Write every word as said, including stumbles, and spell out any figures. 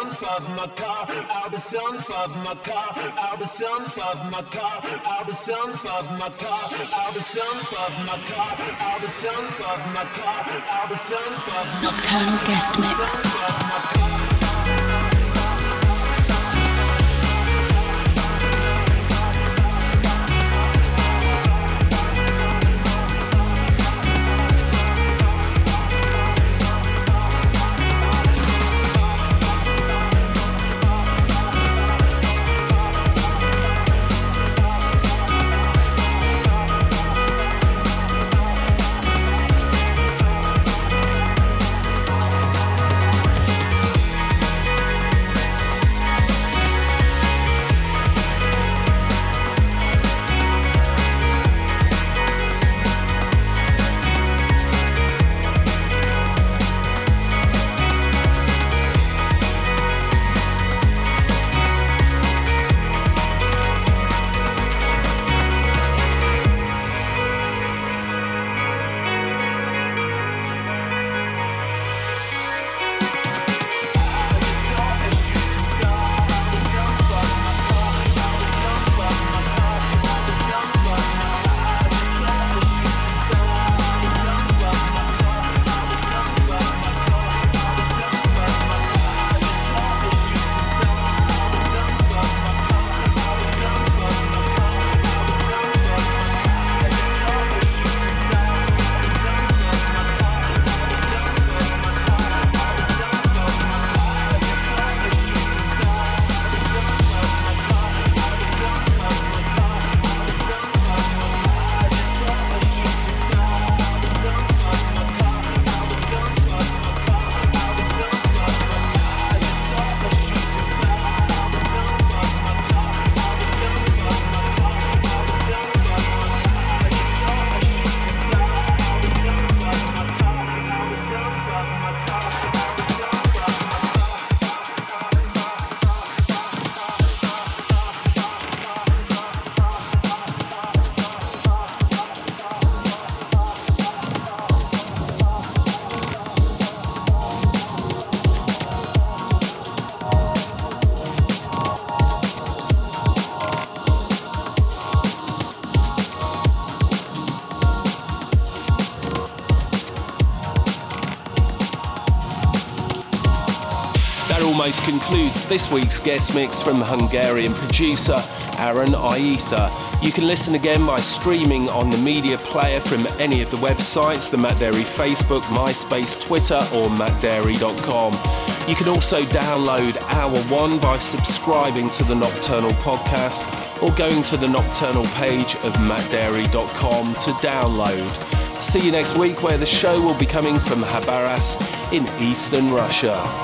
sound of my car, out the sound of my car, out the sound of my car, out the sound of my car, out the sound of my car, out the sound of my car, out the sound of my car. Nocturnal guest mix. Almost concludes this week's guest mix from Hungarian producer Aaron Aita. You can listen again by streaming on the media player from any of the websites, the Matt Darey Facebook, MySpace, Twitter or matt darey dot com. You can also download Hour one by subscribing to the Nocturnal podcast or going to the Nocturnal page of matt darey dot com to download. See you next week, where the show will be coming from Khabarovsk in eastern Russia.